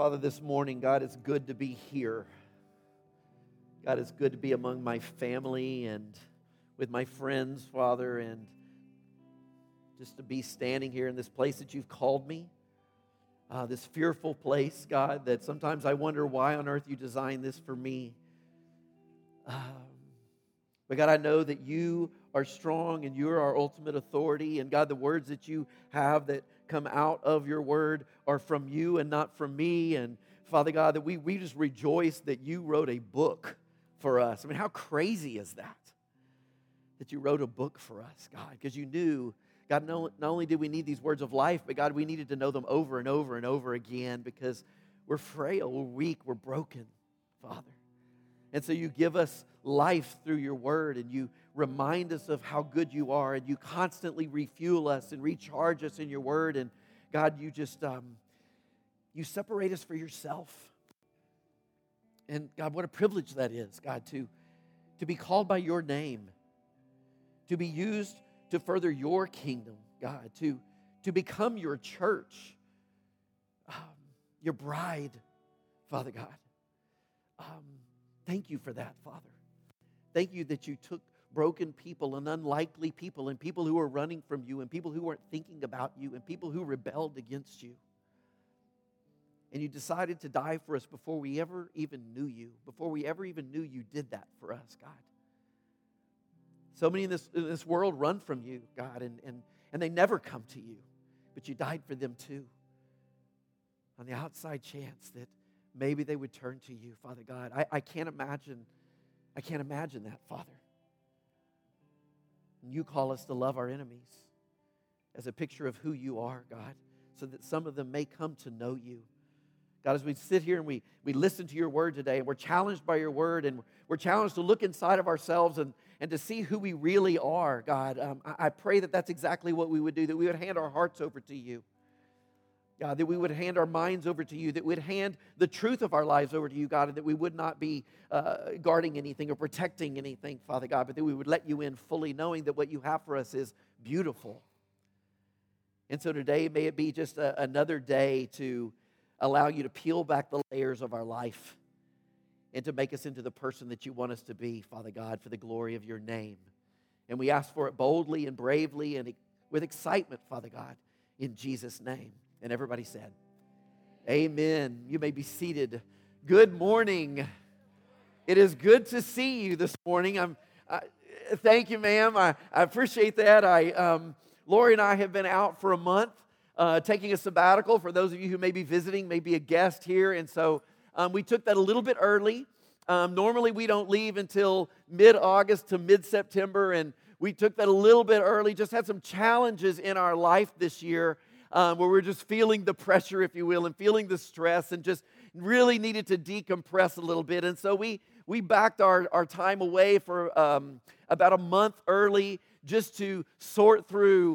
Father, this morning, God, it's good to be here. God, it's good to be among my family and with my friends, Father, and just to be standing here in this place that you've called me. This fearful place, God, that sometimes I wonder why on earth you designed this for me. But God, I know that you are strong and you're our ultimate authority. And God, the words that you have that come out of your word are from you and not from me. And Father God, that we just rejoice that you wrote a book for us. I mean, how crazy is that? That you wrote a book for us, God, because you knew, God, not only did we need these words of life, but God, we needed to know them over and over and over again because we're frail, we're weak, we're broken, Father. And so you give us life through your word, and you remind us of how good you are, and you constantly refuel us and recharge us in your word. And God, you just, you separate us for yourself. And God, what a privilege that is, God, to be called by your name, to be used to further your kingdom, God, to become your church, your bride, Father God. Thank you for that, Father. Thank you that you took broken people and unlikely people and people who were running from you and people who weren't thinking about you and people who rebelled against you. And you decided to die for us before we ever even knew you. Before we ever even knew you did that for us, God. So many in this world run from you, God, and they never come to you. But you died for them too. On the outside chance that maybe they would turn to you, Father God. I can't imagine that, Father. And you call us to love our enemies as a picture of who you are, God, so that some of them may come to know you. God, as we sit here and we listen to your word today, and we're challenged by your word, and we're challenged to look inside of ourselves and to see who we really are, God, I pray that that's exactly what we would do, that we would hand our hearts over to you. God, that we would hand our minds over to you, that we'd hand the truth of our lives over to you, God, and that we would not be guarding anything or protecting anything, Father God, but that we would let you in fully, knowing that what you have for us is beautiful. And so today, may it be just another day to allow you to peel back the layers of our life and to make us into the person that you want us to be, Father God, for the glory of your name. And we ask for it boldly and bravely and with excitement, Father God, in Jesus' name. And everybody said, amen. You may be seated. Good morning. It is good to see you this morning. Thank you, ma'am. I appreciate that. Lori and I have been out for a month, taking a sabbatical. For those of you who may be visiting, may be a guest here. And so we took that a little bit early. Normally we don't leave until mid-August to mid-September. And we took that a little bit early. Just had some challenges in our life this year. Where we're just feeling the pressure, if you will, and feeling the stress and just really needed to decompress a little bit. And so we backed our time away for about a month early just to sort through,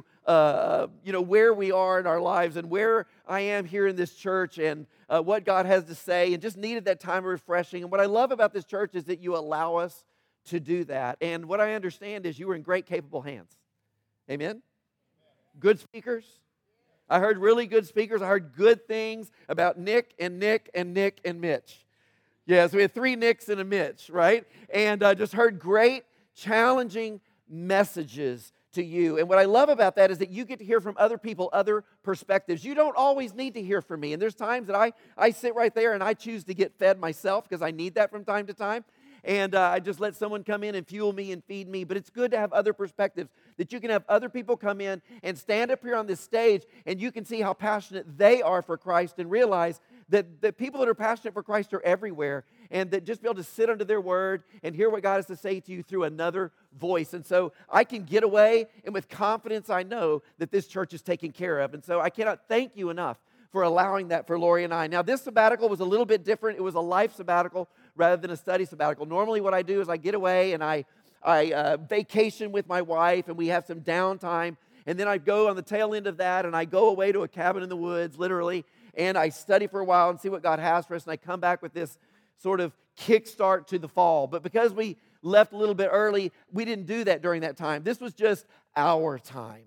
where we are in our lives and where I am here in this church and what God has to say, and just needed that time of refreshing. And what I love about this church is that you allow us to do that. And what I understand is you were in great, capable hands. Amen? Good speakers. I heard really good speakers. I heard good things about Nick and Nick and Nick and Mitch. Yeah, so we had 3 Nicks and a Mitch, right? And I just heard great, challenging messages to you. And what I love about that is that you get to hear from other people, other perspectives. You don't always need to hear from me. And there's times that I sit right there and I choose to get fed myself because I need that from time to time. And I just let someone come in and fuel me and feed me. But it's good to have other perspectives, that you can have other people come in and stand up here on this stage, and you can see how passionate they are for Christ and realize that people that are passionate for Christ are everywhere, and that just be able to sit under their word and hear what God has to say to you through another voice. And so I can get away, and with confidence I know that this church is taken care of. And so I cannot thank you enough for allowing that for Lori and I. Now, this sabbatical was a little bit different. It was a life sabbatical rather than a study sabbatical. Normally what I do is I get away and I vacation with my wife, and we have some downtime. And then I go on the tail end of that, and I go away to a cabin in the woods, literally, and I study for a while and see what God has for us. And I come back with this sort of kickstart to the fall. But because we left a little bit early, we didn't do that during that time. This was just our time.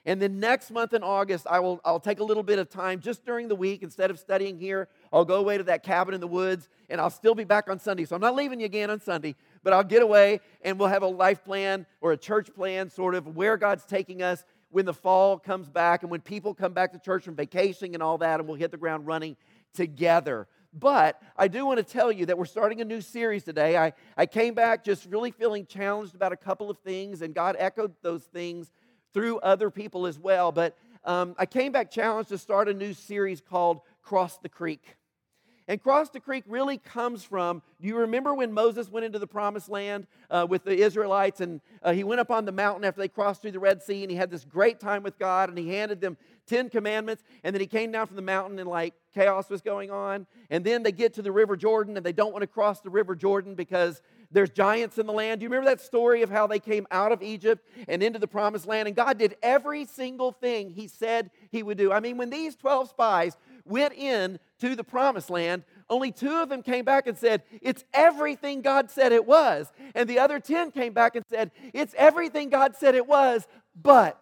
And then next month in August, I'll take a little bit of time just during the week. Instead of studying here, I'll go away to that cabin in the woods, and I'll still be back on Sunday. So I'm not leaving you again on Sunday, but I'll get away, and we'll have a life plan or a church plan, sort of where God's taking us when the fall comes back and when people come back to church from vacationing and all that, and we'll hit the ground running together. But I do want to tell you that we're starting a new series today. I came back just really feeling challenged about a couple of things, and God echoed those things through other people as well. But I came back challenged to start a new series called Cross the Creek. And Cross the Creek really comes from, do you remember when Moses went into the Promised Land with the Israelites, and he went up on the mountain after they crossed through the Red Sea, and he had this great time with God, and he handed them 10 commandments, and then he came down from the mountain and like chaos was going on, and then they get to the River Jordan, and they don't want to cross the River Jordan because there's giants in the land. Do you remember that story of how they came out of Egypt and into the Promised Land, and God did every single thing He said He would do? I mean, when these 12 spies went in to the Promised Land, only 2 of them came back and said, it's everything God said it was. And the other 10 came back and said, it's everything God said it was, but.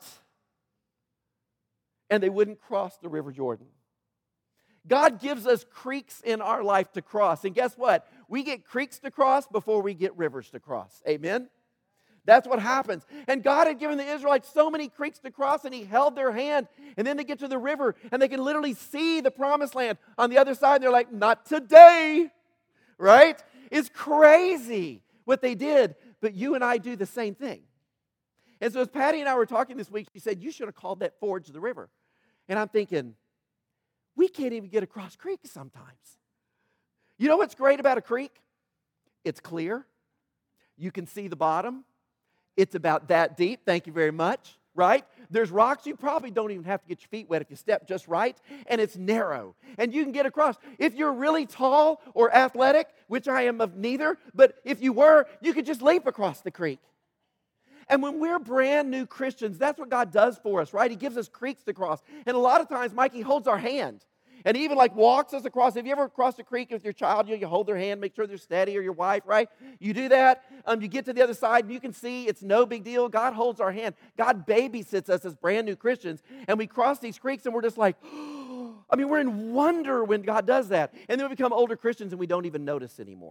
And they wouldn't cross the River Jordan. God gives us creeks in our life to cross. And guess what? We get creeks to cross before we get rivers to cross. Amen? That's what happens. And God had given the Israelites so many creeks to cross, and He held their hand. And then they get to the river, and they can literally see the Promised Land on the other side. And they're like, not today, right? It's crazy what they did. But you and I do the same thing. And so as Patty and I were talking this week, she said, you should have called that Forge the River. And I'm thinking, we can't even get across creeks sometimes. You know what's great about a creek? It's clear. You can see the bottom. It's about that deep. Thank you very much, right? There's rocks. You probably don't even have to get your feet wet if you step just right. And it's narrow. And you can get across. If you're really tall or athletic, which I am of neither, but if you were, you could just leap across the creek. And when we're brand new Christians, that's what God does for us, right? He gives us creeks to cross. And a lot of times, Mike, He holds our hand. And He even like walks us across. Have you ever crossed a creek with your child? You hold their hand, make sure they're steady, or your wife, right? You do that. You get to the other side, and you can see it's no big deal. God holds our hand. God babysits us as brand new Christians. And we cross these creeks, and we're just like, I mean, we're in wonder when God does that. And then we become older Christians, and we don't even notice anymore.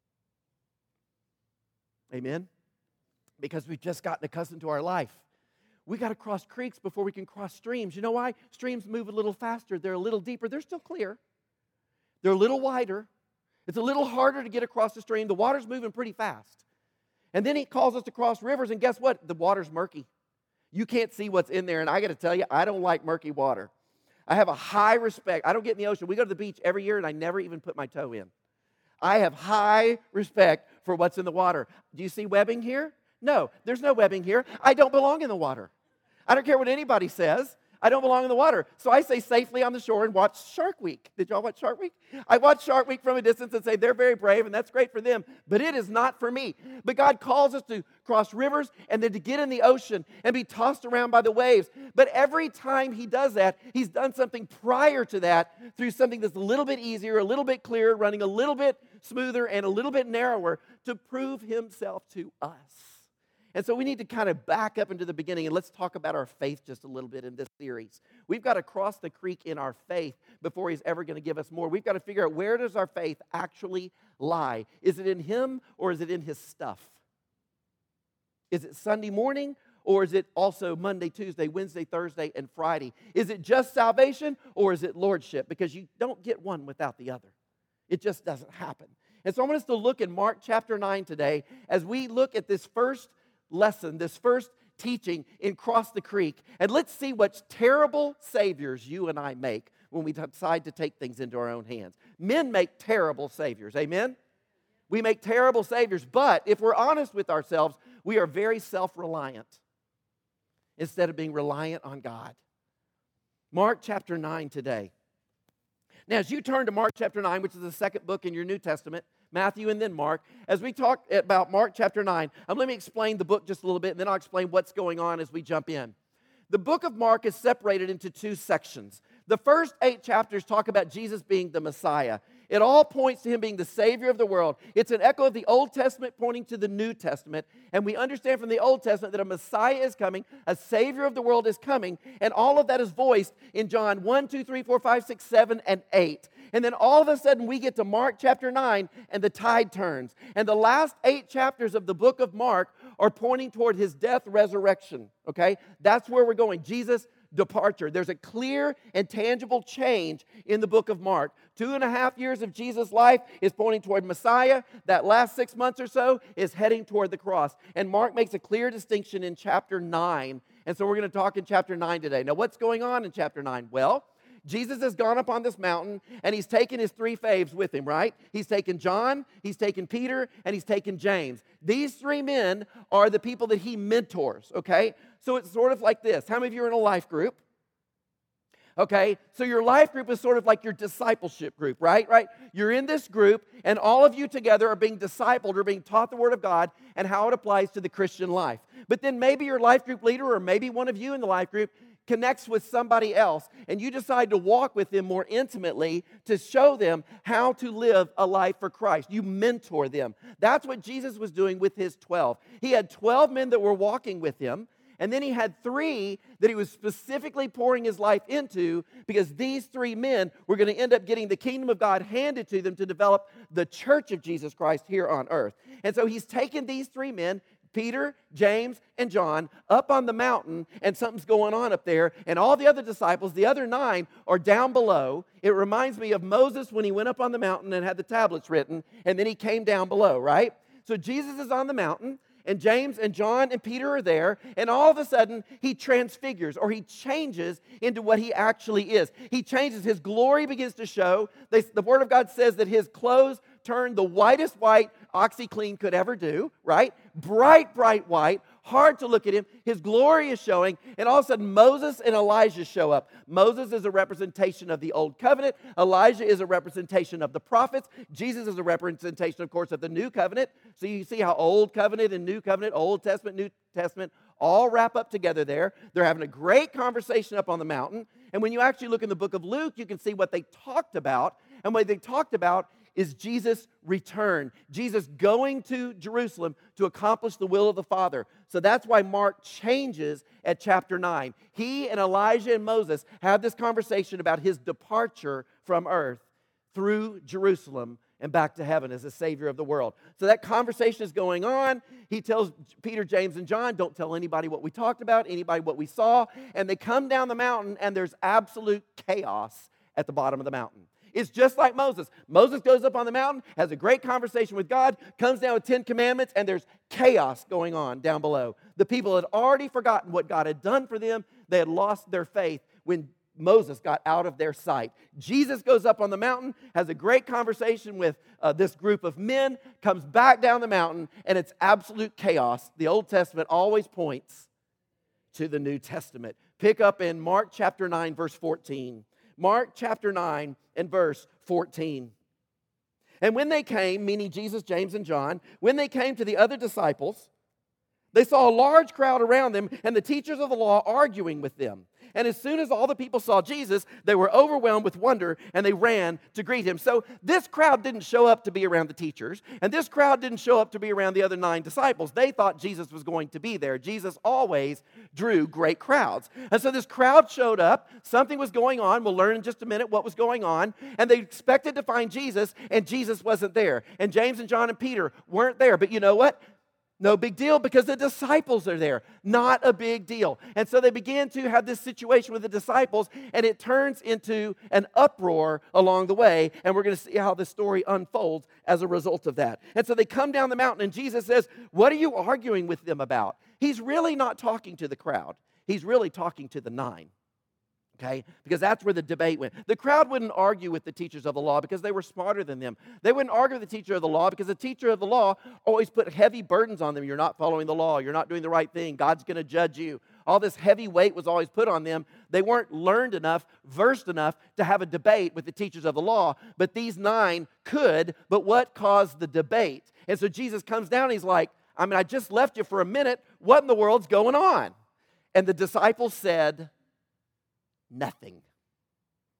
Amen? Because we've just gotten accustomed to our life. We got to cross creeks before we can cross streams. You know why? Streams move a little faster. They're a little deeper. They're still clear. They're a little wider. It's a little harder to get across the stream. The water's moving pretty fast. And then He calls us to cross rivers, and guess what? The water's murky. You can't see what's in there, and I got to tell you, I don't like murky water. I have a high respect. I don't get in the ocean. We go to the beach every year, and I never even put my toe in. I have high respect for what's in the water. Do you see webbing here? No, there's no webbing here. I don't belong in the water. I don't care what anybody says. I don't belong in the water. So I stay safely on the shore and watch Shark Week. Did y'all watch Shark Week? I watch Shark Week from a distance and say they're very brave, and that's great for them, but it is not for me. But God calls us to cross rivers and then to get in the ocean and be tossed around by the waves. But every time He does that, He's done something prior to that through something that's a little bit easier, a little bit clearer, running a little bit smoother and a little bit narrower to prove Himself to us. And so we need to kind of back up into the beginning, and let's talk about our faith just a little bit in this series. We've got to cross the creek in our faith before He's ever going to give us more. We've got to figure out, where does our faith actually lie? Is it in Him, or is it in His stuff? Is it Sunday morning, or is it also Monday, Tuesday, Wednesday, Thursday, and Friday? Is it just salvation, or is it lordship? Because you don't get one without the other. It just doesn't happen. And so I want us to look in Mark chapter 9 today as we look at this first lesson, this first teaching in Cross the Creek. And let's see what terrible saviors you and I make when we decide to take things into our own hands. Men make terrible saviors. Amen? We make terrible saviors. But if we're honest with ourselves, we are very self-reliant instead of being reliant on God. Mark chapter 9 today. Now, as you turn to Mark chapter 9, which is the second book in your New Testament, Matthew and then Mark, as we talk about Mark chapter 9, let me explain the book just a little bit, and then I'll explain what's going on as we jump in. The book of Mark is separated into 2 sections. The first 8 chapters talk about Jesus being the Messiah. It all points to him being the Savior of the world. It's an echo of the Old Testament pointing to the New Testament. And we understand from the Old Testament that a Messiah is coming, a Savior of the world is coming, and all of that is voiced in John 1, 2, 3, 4, 5, 6, 7, and 8. And then all of a sudden we get to Mark chapter 9 and the tide turns. And the last 8 chapters of the book of Mark are pointing toward his death, resurrection. Okay? That's where we're going. Jesus' departure. There's a clear and tangible change in the book of Mark. 2.5 years of Jesus' life is pointing toward Messiah. That last 6 months or so is heading toward the cross. And Mark makes a clear distinction in chapter 9. And so we're going to talk in chapter 9 today. Now, what's going on in chapter 9? Well, Jesus has gone up on this mountain, and he's taken his 3 faves with him, right? He's taken John, he's taken Peter, and he's taken James. These 3 men are the people that he mentors, okay? So it's sort of like this. How many of you are in a life group? Okay, so your life group is sort of like your discipleship group, right? You're in this group, and all of you together are being discipled or being taught the Word of God and how it applies to the Christian life. But then maybe your life group leader, or maybe one of you in the life group, connects with somebody else, and you decide to walk with them more intimately to show them how to live a life for Christ. You mentor them. That's what Jesus was doing with his 12. He had 12 men that were walking with him, and then he had 3 that he was specifically pouring his life into, because these 3 men were going to end up getting the kingdom of God handed to them to develop the church of Jesus Christ here on earth. And so he's taken these 3 men, Peter, James, and John, up on the mountain, and something's going on up there, and all the other disciples, the other 9, are down below. It reminds me of Moses when he went up on the mountain and had the tablets written, and then he came down below, right? So Jesus is on the mountain, and James and John and Peter are there, and all of a sudden, he transfigures, or he changes into what he actually is. He changes. His glory begins to show. The Word of God says that his clothes turned the whitest white OxyClean could ever do, right? Bright, bright white, hard to look at him. His glory is showing, and all of a sudden Moses and Elijah show up. Moses is a representation of the Old Covenant. Elijah is a representation of the prophets. Jesus is a representation, of course, of the New Covenant. So you see how Old Covenant and New Covenant, Old Testament, New Testament, all wrap up together there. They're having a great conversation up on the mountain. And when you actually look in the book of Luke, you can see what they talked about. And what they talked about is Jesus' return. Jesus going to Jerusalem to accomplish the will of the Father. So that's why Mark changes at chapter 9. He and Elijah and Moses have this conversation about his departure from earth through Jerusalem and back to heaven as the Savior of the world. So that conversation is going on. He tells Peter, James, and John, don't tell anybody what we talked about, anybody what we saw. And they come down the mountain, and there's absolute chaos at the bottom of the mountain. It's just like Moses. Moses goes up on the mountain, has a great conversation with God, comes down with 10 commandments, and there's chaos going on down below. The people had already forgotten what God had done for them. They had lost their faith when Moses got out of their sight. Jesus goes up on the mountain, has a great conversation with this group of men, comes back down the mountain, and it's absolute chaos. The Old Testament always points to the New Testament. Pick up in Mark chapter 9, verse 14. Mark chapter 9 and verse 14. And when they came, meaning Jesus, James, and John, when they came to the other disciples, they saw a large crowd around them and the teachers of the law arguing with them. And as soon as all the people saw Jesus, they were overwhelmed with wonder, and they ran to greet him. So this crowd didn't show up to be around the teachers, and this crowd didn't show up to be around the other 9 disciples. They thought Jesus was going to be there. Jesus always drew great crowds. And so this crowd showed up. Something was going on. We'll learn in just a minute what was going on. And they expected to find Jesus, and Jesus wasn't there. And James and John and Peter weren't there. But you know what? No big deal, because the disciples are there. Not a big deal. And so they begin to have this situation with the disciples, and it turns into an uproar along the way, and we're going to see how the story unfolds as a result of that. And so they come down the mountain, and Jesus says, what are you arguing with them about? He's really not talking to the crowd. He's really talking to the 9. Okay? Because that's where the debate went. The crowd wouldn't argue with the teachers of the law because they were smarter than them. They wouldn't argue with the teacher of the law because the teacher of the law always put heavy burdens on them. You're not following the law. You're not doing the right thing. God's going to judge you. All this heavy weight was always put on them. They weren't learned enough, versed enough to have a debate with the teachers of the law. But these 9 could. But what caused the debate? And so Jesus comes down and he's like, I just left you for a minute. What in the world's going on? And the disciples said, nothing.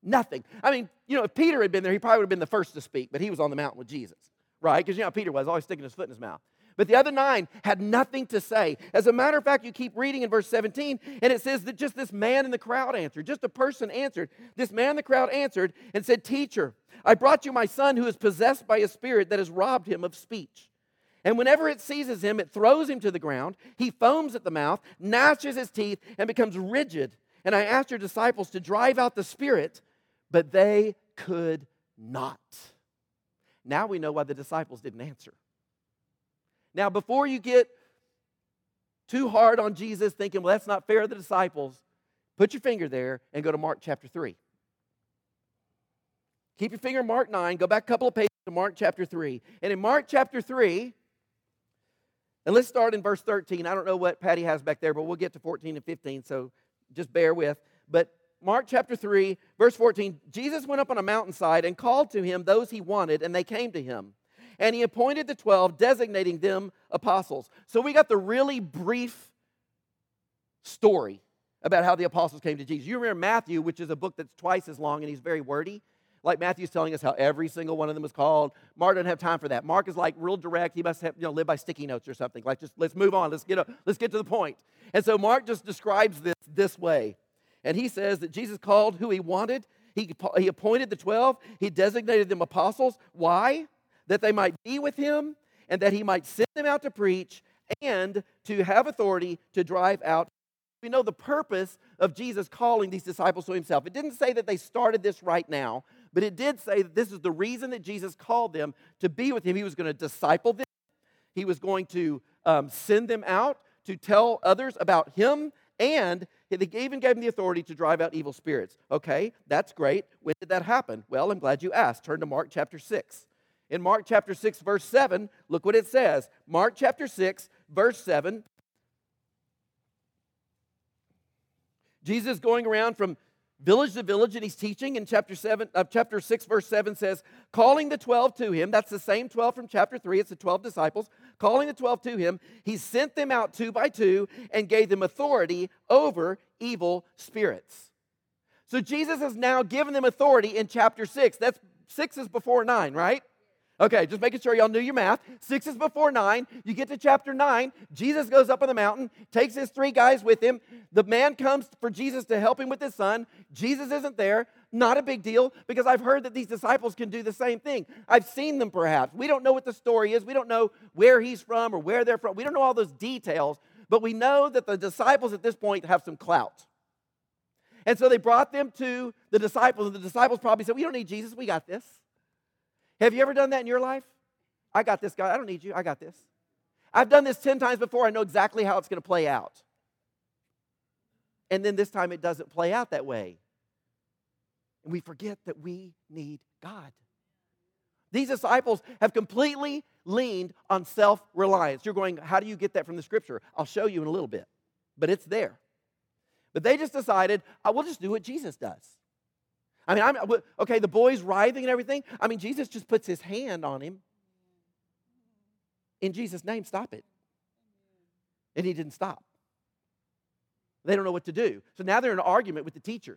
Nothing. I mean, if Peter had been there, he probably would have been the first to speak, but he was on the mountain with Jesus, right? Because how Peter was, always sticking his foot in his mouth. But the other 9 had nothing to say. As a matter of fact, you keep reading in verse 17, and it says that just this man in the crowd answered. Just a person answered. This man in the crowd answered and said, "Teacher, I brought you my son who is possessed by a spirit that has robbed him of speech. And whenever it seizes him, it throws him to the ground. He foams at the mouth, gnashes his teeth, and becomes rigid. And I asked your disciples to drive out the spirit, but they could not." Now we know why the disciples didn't answer. Now, before you get too hard on Jesus thinking, well, that's not fair to the disciples, put your finger there and go to Mark chapter 3. Keep your finger in Mark 9, go back a couple of pages to Mark chapter 3. And in Mark chapter 3, and let's start in verse 13. I don't know what Patty has back there, but we'll get to 14 and 15, so just bear with. But Mark chapter 3, verse 14, Jesus went up on a mountainside and called to him those he wanted, and they came to him. And he appointed the 12, designating them apostles. So we got the really brief story about how the apostles came to Jesus. You remember Matthew, which is a book that's twice as long, and he's very wordy. Like Matthew's telling us how every single one of them was called. Mark doesn't have time for that. Mark is like real direct. He must have, live by sticky notes or something. Like just let's move on. Let's get to the point. And so Mark just describes this way. And he says that Jesus called who he wanted. He appointed the 12. He designated them apostles. Why? That they might be with him and that he might send them out to preach and to have authority to drive out. We know the purpose of Jesus calling these disciples to himself. It didn't say that they started this right now, but it did say that this is the reason that Jesus called them to be with him. He was going to disciple them. He was going to send them out to tell others about him, and he even gave them the authority to drive out evil spirits. Okay, that's great. When did that happen? Well, I'm glad you asked. Turn to Mark chapter 6. In Mark chapter 6, verse 7, look what it says. Mark chapter 6, verse 7. Jesus is going around from village to village, and he's teaching. In chapter 6, verse 7 says, calling the 12 to him. That's the same 12 from chapter 3. It's the 12 disciples. Calling the 12 to him, he sent them out 2 by 2 and gave them authority over evil spirits. So Jesus has now given them authority in chapter 6. 6 is before 9, right? Okay, just making sure y'all knew your math. 6 is before 9. You get to chapter 9. Jesus goes up on the mountain, takes his 3 guys with him. The man comes for Jesus to help him with his son. Jesus isn't there. Not a big deal, because I've heard that these disciples can do the same thing. I've seen them perhaps. We don't know what the story is. We don't know where he's from or where they're from. We don't know all those details, but we know that the disciples at this point have some clout. And so they brought them to the disciples, and the disciples probably said, we don't need Jesus. We got this. Have you ever done that in your life? I got this, guy. I don't need you. I got this. I've done this 10 times before. I know exactly how it's going to play out. And then this time it doesn't play out that way. And we forget that we need God. These disciples have completely leaned on self-reliance. You're going, how do you get that from the Scripture? I'll show you in a little bit. But it's there. But they just decided, we'll just do what Jesus does. I mean, okay, the boy's writhing and everything. I mean, Jesus just puts his hand on him. In Jesus' name, stop it. And he didn't stop. They don't know what to do. So now they're in an argument with the teachers.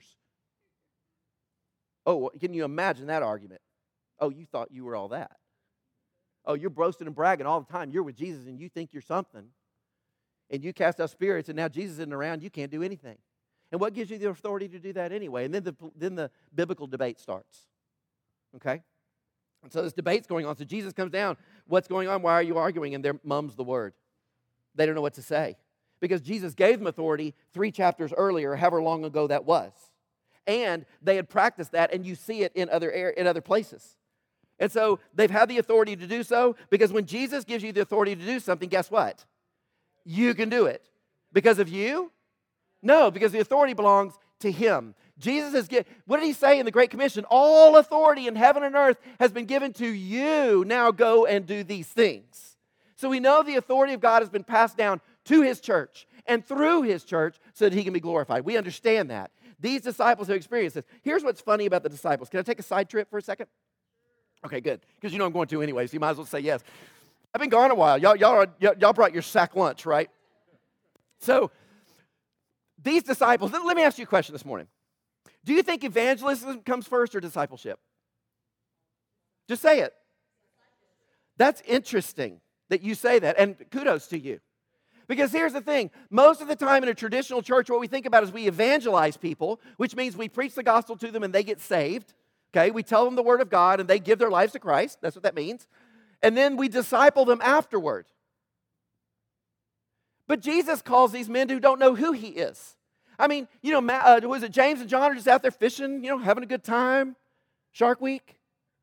Oh, can you imagine that argument? Oh, you thought you were all that. Oh, you're boasting and bragging all the time. You're with Jesus and you think you're something. And you cast out spirits and now Jesus isn't around. You can't do anything. And what gives you the authority to do that anyway? And then the biblical debate starts. Okay? And so this debate's going on. So Jesus comes down. What's going on? Why are you arguing? And there mum's the word. They don't know what to say. Because Jesus gave them authority 3 chapters earlier, however long ago that was. And they had practiced that, and you see it in other places. And so they've had the authority to do so, because when Jesus gives you the authority to do something, guess what? You can do it. Because of you? No, because the authority belongs to him. What did he say in the Great Commission? All authority in heaven and earth has been given to you. Now go and do these things. So we know the authority of God has been passed down to his church and through his church so that he can be glorified. We understand that. These disciples have experienced this. Here's what's funny about the disciples. Can I take a side trip for a second? Okay, good. Because you know I'm going to anyway, so you might as well say yes. I've been gone a while. Y'all brought your sack lunch, right? So these disciples, let me ask you a question this morning. Do you think evangelism comes first or discipleship? Just say it. That's interesting that you say that, and kudos to you. Because here's the thing, most of the time in a traditional church, what we think about is we evangelize people, which means we preach the gospel to them and they get saved. Okay, we tell them the word of God and they give their lives to Christ. That's what that means. And then we disciple them afterward. But Jesus calls these men who don't know who he is. I mean, was it James and John are just out there fishing, having a good time? Shark Week?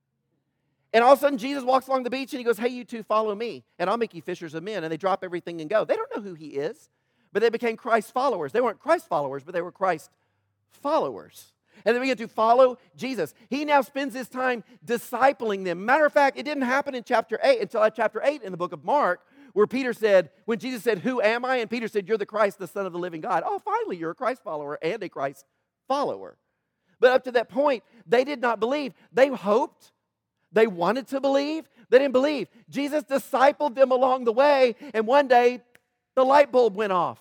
And all of a sudden, Jesus walks along the beach and he goes, hey, you two follow me, and I'll make you fishers of men. And they drop everything and go. They don't know who he is, but they became Christ followers. They weren't Christ followers, but they were Christ followers. And then we get to follow Jesus. He now spends his time discipling them. Matter of fact, it didn't happen in chapter 8 until chapter 8 in the book of Mark, where when Jesus said, who am I? And Peter said, you're the Christ, the Son of the living God. Oh, finally, you're a Christ follower and a Christ follower. But up to that point, they did not believe. They hoped. They wanted to believe. They didn't believe. Jesus discipled them along the way, and one day, the light bulb went off.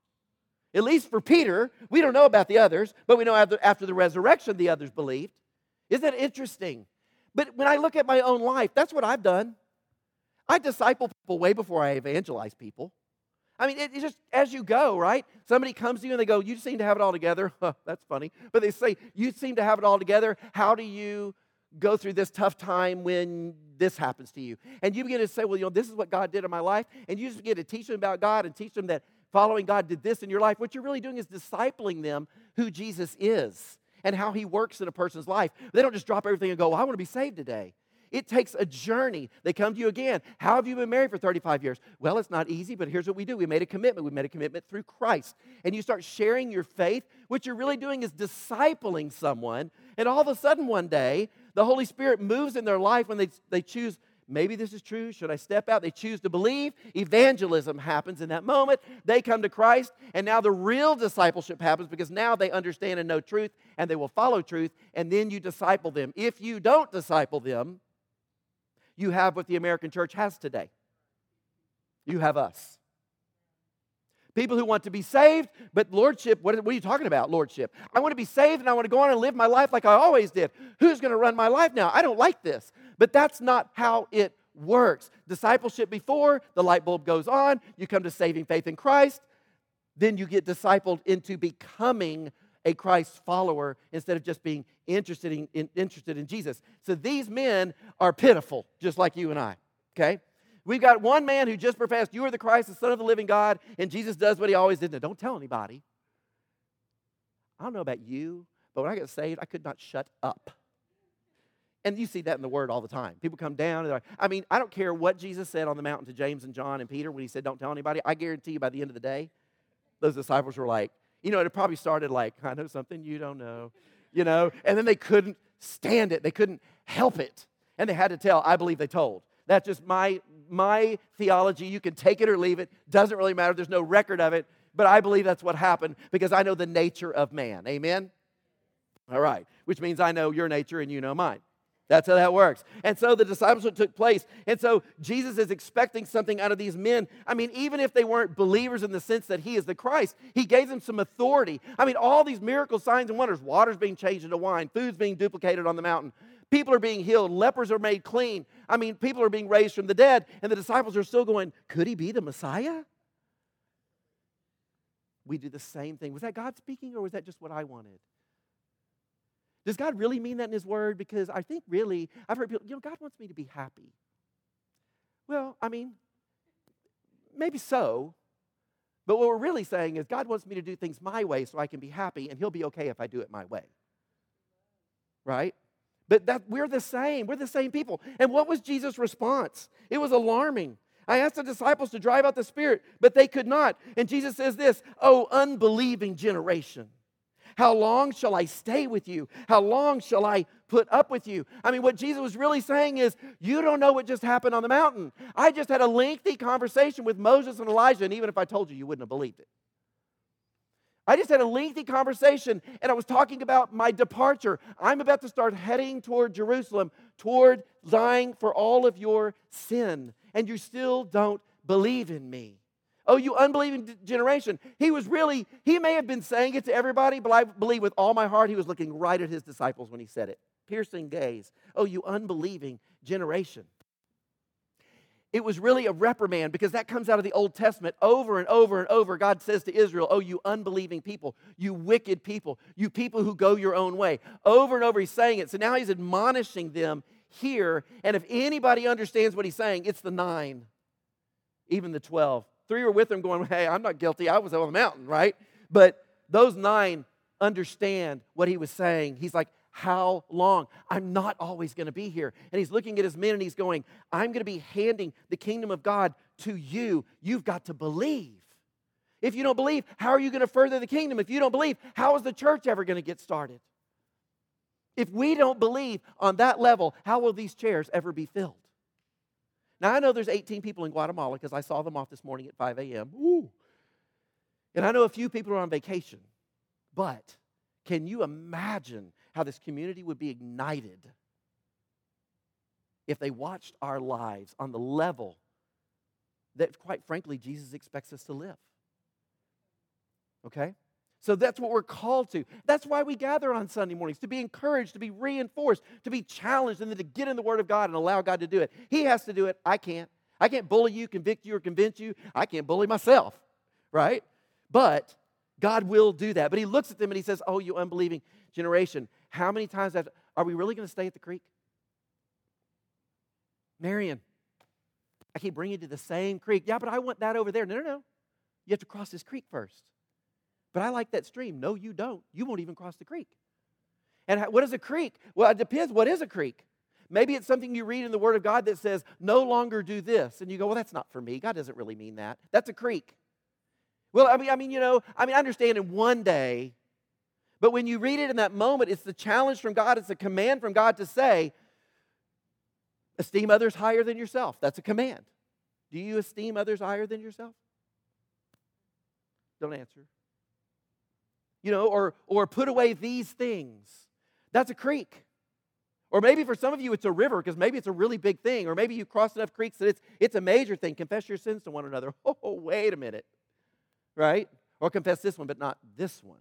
At least for Peter. We don't know about the others, but we know after the resurrection, the others believed. Isn't that interesting? But when I look at my own life, that's what I've done. I disciple people way before I evangelize people. I mean, it's just as you go, right? Somebody comes to you and they go, you seem to have it all together. That's funny. But they say, you seem to have it all together. How do you go through this tough time when this happens to you? And you begin to say, well, this is what God did in my life. And you just begin to teach them about God and teach them that following God did this in your life. What you're really doing is discipling them who Jesus is and how he works in a person's life. They don't just drop everything and go, well, I want to be saved today. It takes a journey. They come to you again. How have you been married for 35 years? Well, it's not easy, but here's what we do. We made a commitment. We made a commitment through Christ. And you start sharing your faith. What you're really doing is discipling someone. And all of a sudden one day, the Holy Spirit moves in their life when they choose, maybe this is true. Should I step out? They choose to believe. Evangelism happens in that moment. They come to Christ. And now the real discipleship happens because now they understand and know truth and they will follow truth. And then you disciple them. If you don't disciple them, you have what the American church has today. You have us. People who want to be saved, but lordship, what are you talking about, lordship? I want to be saved and I want to go on and live my life like I always did. Who's going to run my life now? I don't like this. But that's not how it works. Discipleship before, the light bulb goes on, you come to saving faith in Christ, then you get discipled into becoming a Christ follower instead of just being interested in Jesus. So these men are pitiful, just like you and I, okay? We've got one man who just professed, you are the Christ, the Son of the living God, and Jesus does what he always did. Now, don't tell anybody. I don't know about you, but when I got saved, I could not shut up. And you see that in the Word all the time. People come down, and they're like, I don't care what Jesus said on the mountain to James and John and Peter when he said, don't tell anybody. I guarantee you by the end of the day, those disciples were like, it probably started like, I know something you don't know, and then they couldn't stand it. They couldn't help it. And they had to tell, I believe they told. That's just my theology. You can take it or leave it. Doesn't really matter. There's no record of it. But I believe that's what happened because I know the nature of man. Amen? All right. Which means I know your nature and you know mine. That's how that works. And so the discipleship took place. And so Jesus is expecting something out of these men. I mean, even if they weren't believers in the sense that he is the Christ, he gave them some authority. I mean, all these miracle signs and wonders. Water's being changed into wine. Food's being duplicated on the mountain. People are being healed. Lepers are made clean. I mean, people are being raised from the dead. And the disciples are still going, could he be the Messiah? We do the same thing. Was that God speaking or was that just what I wanted? Does God really mean that in his word? Because I think really, I've heard people, God wants me to be happy. Well, I mean, maybe so. But what we're really saying is God wants me to do things my way so I can be happy, and he'll be okay if I do it my way. Right? But we're the same. We're the same people. And what was Jesus' response? It was alarming. I asked the disciples to drive out the spirit, but they could not. And Jesus says this, "Oh, unbelieving generation. How long shall I stay with you? How long shall I put up with you?" I mean, what Jesus was really saying is, you don't know what just happened on the mountain. I just had a lengthy conversation with Moses and Elijah, and even if I told you, you wouldn't have believed it. I just had a lengthy conversation, and I was talking about my departure. I'm about to start heading toward Jerusalem, toward dying for all of your sin, and you still don't believe in me. Oh, you unbelieving generation. He may have been saying it to everybody, but I believe with all my heart he was looking right at his disciples when he said it. Piercing gaze. Oh, you unbelieving generation. It was really a reprimand because that comes out of the Old Testament over and over and over. God says to Israel, oh, you unbelieving people, you wicked people, you people who go your own way. Over and over he's saying it. So now he's admonishing them here. And if anybody understands what he's saying, it's the 9, even the 12. 3 were with him going, hey, I'm not guilty. I was on the mountain, right? But those 9 understand what he was saying. He's like, how long? I'm not always going to be here. And he's looking at his men and he's going, I'm going to be handing the kingdom of God to you. You've got to believe. If you don't believe, how are you going to further the kingdom? If you don't believe, how is the church ever going to get started? If we don't believe on that level, how will these chairs ever be filled? Now, I know there's 18 people in Guatemala because I saw them off this morning at 5 a.m. Ooh. And I know a few people are on vacation. But can you imagine how this community would be ignited if they watched our lives on the level that, quite frankly, Jesus expects us to live? Okay? So that's what we're called to. That's why we gather on Sunday mornings, to be encouraged, to be reinforced, to be challenged, and then to get in the Word of God and allow God to do it. He has to do it. I can't. I can't bully you, convict you, or convince you. I can't bully myself, right? But God will do that. But he looks at them and he says, oh, you unbelieving generation. How many times are we really going to stay at the creek? Marion, I keep bringing you to the same creek. Yeah, but I want that over there. No. You have to cross this creek first. But I like that stream. No, you don't. You won't even cross the creek. And what is a creek? Well, it depends. What is a creek? Maybe it's something you read in the Word of God that says, no longer do this. And you go, well, that's not for me. God doesn't really mean that. That's a creek. Well, I understand in one day, but when you read it in that moment, it's the challenge from God, it's a command from God to say, esteem others higher than yourself. That's a command. Do you esteem others higher than yourself? Don't answer. Or put away these things. That's a creek. Or maybe for some of you it's a river because maybe it's a really big thing. Or maybe you crossed enough creeks that it's a major thing. Confess your sins to one another. Oh, wait a minute. Right? Or confess this one, but not this one.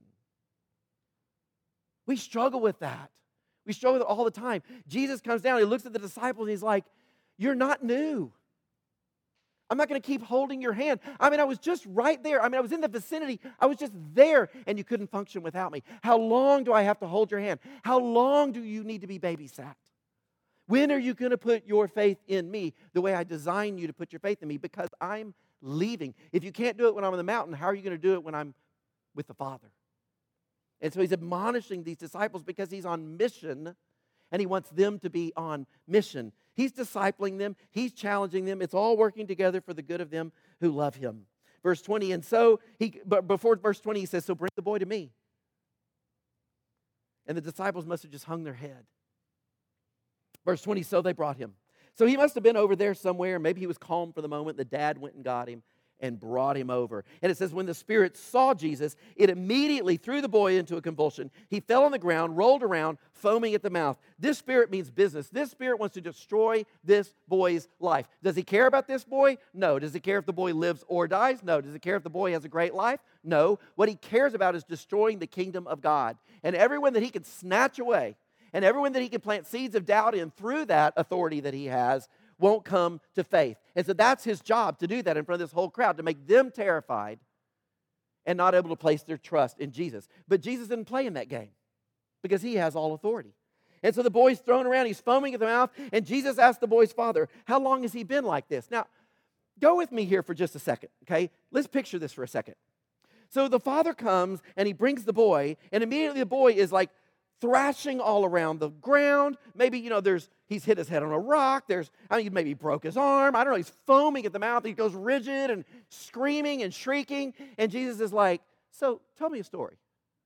We struggle with that. We struggle with it all the time. Jesus comes down, he looks at the disciples, and he's like, you're not new. I'm not going to keep holding your hand. I was just right there. I was in the vicinity. I was just there, and you couldn't function without me. How long do I have to hold your hand? How long do you need to be babysat? When are you going to put your faith in me the way I designed you to put your faith in me? Because I'm leaving. If you can't do it when I'm on the mountain, how are you going to do it when I'm with the Father? And so he's admonishing these disciples because he's on mission and he wants them to be on mission. He's discipling them. He's challenging them. It's all working together for the good of them who love him. Verse 20, but before verse 20 he says, so bring the boy to me. And the disciples must have just hung their head. Verse 20, so they brought him. So he must have been over there somewhere. Maybe he was calm for the moment. The dad went and got him and brought him over. And it says, when the spirit saw Jesus, it immediately threw the boy into a convulsion. He fell on the ground, rolled around, foaming at the mouth. This spirit means business. This spirit wants to destroy this boy's life. Does he care about this boy? No. Does he care if the boy lives or dies? No. Does he care if the boy has a great life? No. What he cares about is destroying the kingdom of God. And everyone that he can snatch away, and everyone that he can plant seeds of doubt in through that authority that he has won't come to faith. And so that's his job, to do that in front of this whole crowd, to make them terrified and not able to place their trust in Jesus. But Jesus didn't play in that game because he has all authority. And so the boy's thrown around, he's foaming at the mouth, and Jesus asked the boy's father, how long has he been like this? Now, go with me here for just a second, okay? Let's picture this for a second. So the father comes and he brings the boy, and immediately the boy is like thrashing all around the ground. Maybe, he's hit his head on a rock. Maybe he broke his arm. I don't know. He's foaming at the mouth. He goes rigid and screaming and shrieking. And Jesus is like, so tell me a story.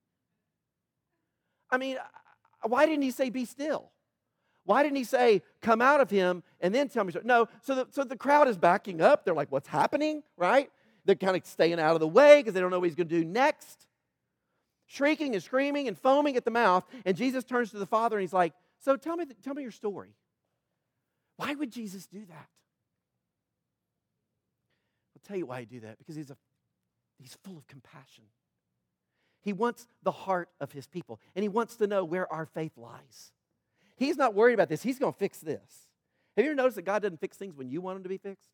Why didn't he say be still? Why didn't he say come out of him and then tell me a story? No, so the crowd is backing up. They're like, what's happening, right? They're kind of staying out of the way because they don't know what he's going to do next. Shrieking and screaming and foaming at the mouth. And Jesus turns to the father and he's like, so tell me your story. Why would Jesus do that? I'll tell you why he do that. Because he's full of compassion. He wants the heart of his people. And he wants to know where our faith lies. He's not worried about this. He's going to fix this. Have you ever noticed that God doesn't fix things when you want them to be fixed?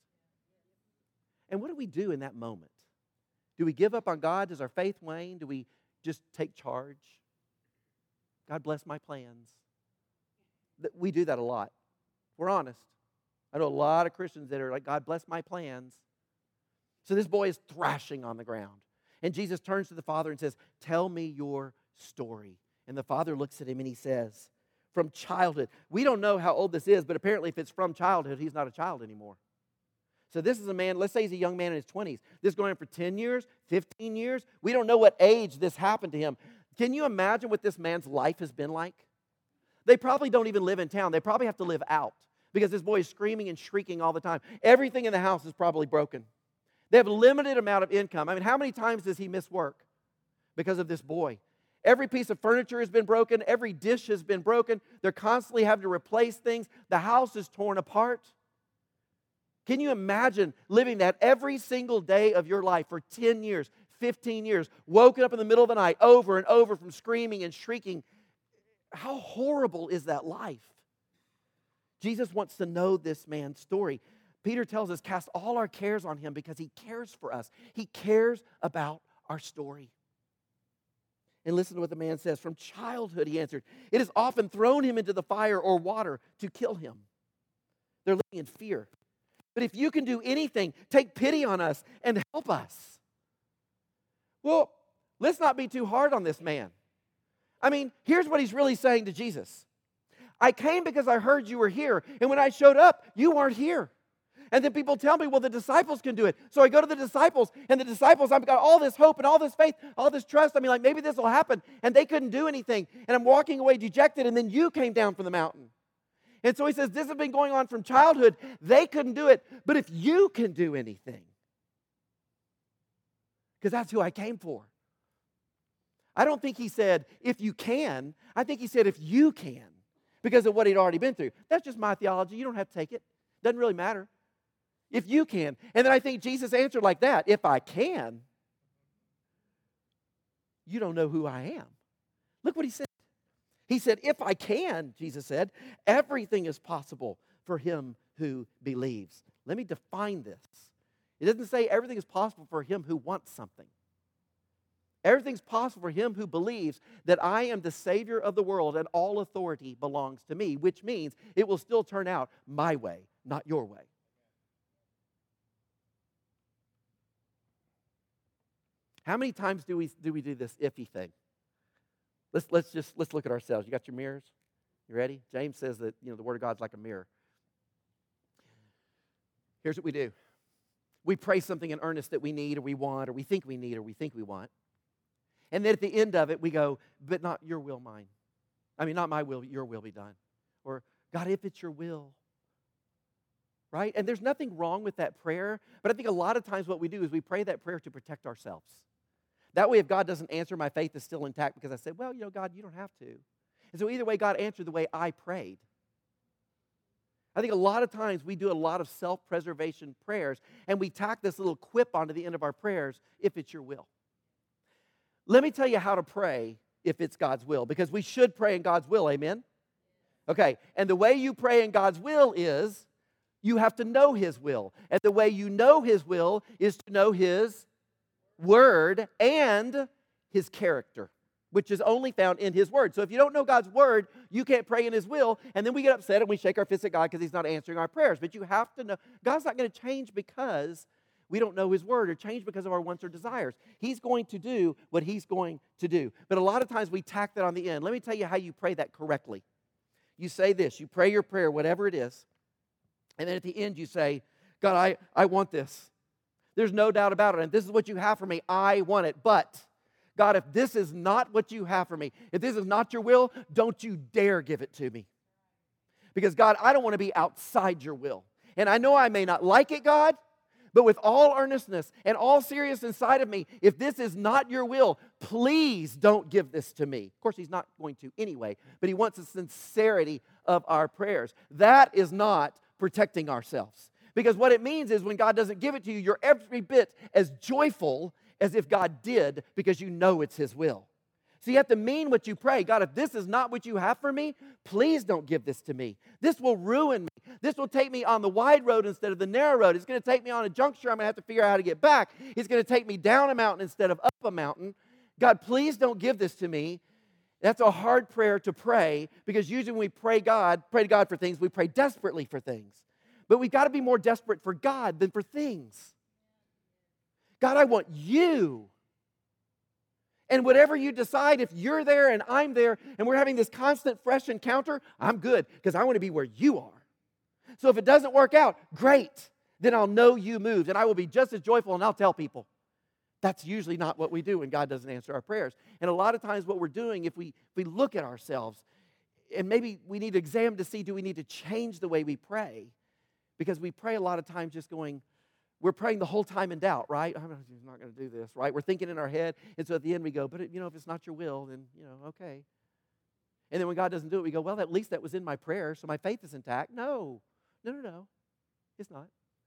And what do we do in that moment? Do we give up on God? Does our faith wane? Do we just take charge? God bless my plans. We do that a lot. We're honest. I know a lot of Christians that are like, God bless my plans. So this boy is thrashing on the ground. And Jesus turns to the father and says, tell me your story. And the father looks at him and he says, from childhood. We don't know how old this is, but apparently if it's from childhood, he's not a child anymore. So this is a man, let's say he's a young man in his 20s. This is going on for 10 years, 15 years. We don't know what age this happened to him. Can you imagine what this man's life has been like? They probably don't even live in town. They probably have to live out because this boy is screaming and shrieking all the time. Everything in the house is probably broken. They have a limited amount of income. I mean, how many times does he miss work because of this boy? Every piece of furniture has been broken. Every dish has been broken. They're constantly having to replace things. The house is torn apart. Can you imagine living that every single day of your life for 10 years, 15 years, woken up in the middle of the night over and over from screaming and shrieking? How horrible is that life? Jesus wants to know this man's story. Peter tells us, cast all our cares on him because he cares for us. He cares about our story. And listen to what the man says. From childhood, he answered, it has often thrown him into the fire or water to kill him. They're living in fear. But if you can do anything, take pity on us and help us. Well, let's not be too hard on this man. I mean, here's what he's really saying to Jesus. I came because I heard you were here, and when I showed up, you weren't here. And then people tell me, well, the disciples can do it. So I go to the disciples, and the disciples, I've got all this hope and all this faith, all this trust. I mean, like, maybe this will happen. And they couldn't do anything. And I'm walking away dejected, and then you came down from the mountain. And so he says, this has been going on from childhood. They couldn't do it. But if you can do anything, because that's who I came for. I don't think he said, if you can. I think he said, if you can, because of what he'd already been through. That's just my theology. You don't have to take it. Doesn't really matter. If you can. And then I think Jesus answered like that. If I can, you don't know who I am. Look what he said. He said, if I can, Jesus said, everything is possible for him who believes. Let me define this. It doesn't say everything is possible for him who wants something. Everything's possible for him who believes that I am the Savior of the world and all authority belongs to me, which means it will still turn out my way, not your way. How many times do we do this iffy thing? Let's look at ourselves. You got your mirrors? You ready? James says that, the Word of God's like a mirror. Here's what we do. We pray something in earnest that we need or we want or we think we need or we think we want. And then at the end of it, we go, but not your will, mine. I mean, not my will, your will be done. Or, God, if it's your will. Right? And there's nothing wrong with that prayer, but I think a lot of times what we do is we pray that prayer to protect ourselves. That way, if God doesn't answer, my faith is still intact because I said, well, God, you don't have to. And so either way, God answered the way I prayed. I think a lot of times we do a lot of self-preservation prayers, and we tack this little quip onto the end of our prayers, if it's your will. Let me tell you how to pray if it's God's will, because we should pray in God's will, amen? Okay, and the way you pray in God's will is you have to know His will. And the way you know His will is to know His Word and His character, which is only found in His Word. So if you don't know God's Word, you can't pray in His will, and then we get upset and we shake our fists at God because He's not answering our prayers. But you have to know, God's not going to change because we don't know His Word or change because of our wants or desires. He's going to do what He's going to do. But a lot of times we tack that on the end. Let me tell you how you pray that correctly. You say this, you pray your prayer, whatever it is, and then at the end you say, God, I want this. There's no doubt about it, and this is what you have for me. I want it. But, God, if this is not what you have for me, if this is not your will, don't you dare give it to me. Because, God, I don't want to be outside your will. And I know I may not like it, God, but with all earnestness and all seriousness inside of me, if this is not your will, please don't give this to me. Of course, He's not going to anyway, but He wants the sincerity of our prayers. That is not protecting ourselves. Because what it means is when God doesn't give it to you, you're every bit as joyful as if God did, because you know it's His will. So you have to mean what you pray. God, if this is not what you have for me, please don't give this to me. This will ruin me. This will take me on the wide road instead of the narrow road. It's going to take me on a juncture. I'm going to have to figure out how to get back. It's going to take me down a mountain instead of up a mountain. God, please don't give this to me. That's a hard prayer to pray, because usually when we pray to God for things, we pray desperately for things. But we've got to be more desperate for God than for things. God, I want you. And whatever you decide, if you're there and I'm there and we're having this constant fresh encounter, I'm good, because I want to be where you are. So if it doesn't work out, great. Then I'll know you moved, and I will be just as joyful, and I'll tell people. That's usually not what we do when God doesn't answer our prayers. And a lot of times what we're doing, if we look at ourselves, and maybe we need to examine to see, do we need to change the way we pray? Because we pray a lot of times just going, we're praying the whole time in doubt, right? I'm not going to do this, right? We're thinking in our head, and so at the end we go, but if it's not your will, then, okay. And then when God doesn't do it, we go, well, at least that was in my prayer, so my faith is intact. No, it's not.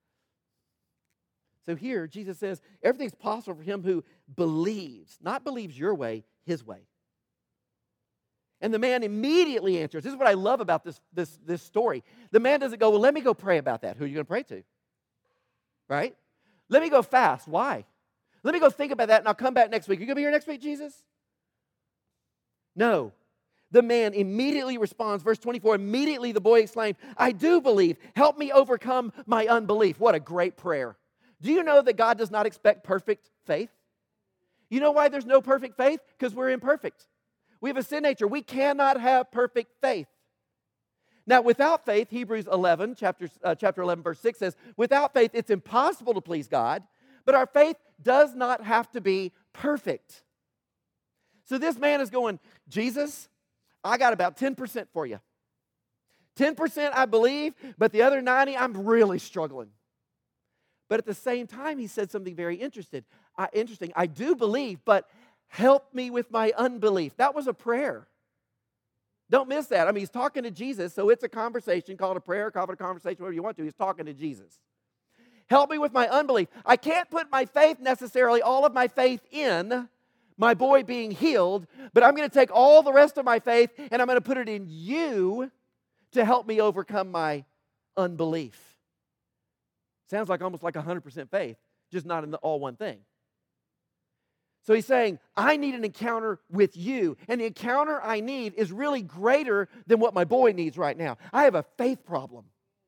So here, Jesus says, everything's possible for him who believes, not believes your way, his way. And the man immediately answers. This is what I love about this story. The man doesn't go, well, let me go pray about that. Who are you going to pray to? Right? Let me go fast. Why? Let me go think about that, and I'll come back next week. You going to be here next week, Jesus? No. The man immediately responds. Verse 24, immediately the boy exclaimed, I do believe. Help me overcome my unbelief. What a great prayer. Do you know that God does not expect perfect faith? You know why there's no perfect faith? Because we're imperfect. We have a sin nature. We cannot have perfect faith. Now, without faith, Hebrews 11, chapter 11, verse 6 says, without faith, it's impossible to please God, but our faith does not have to be perfect. So this man is going, Jesus, I got about 10% for you. 10% I believe, but the other 90, I'm really struggling. But at the same time, he said something very interesting. I do believe, but help me with my unbelief. That was a prayer. Don't miss that. I mean, he's talking to Jesus, so it's a conversation, call it a prayer, call it a conversation, whatever you want to. He's talking to Jesus. Help me with my unbelief. I can't put my faith necessarily, all of my faith in my boy being healed, but I'm going to take all the rest of my faith and I'm going to put it in you to help me overcome my unbelief. Sounds like almost like 100% faith, just not in the all one thing. So he's saying, I need an encounter with you. And the encounter I need is really greater than what my boy needs right now. I have a faith problem.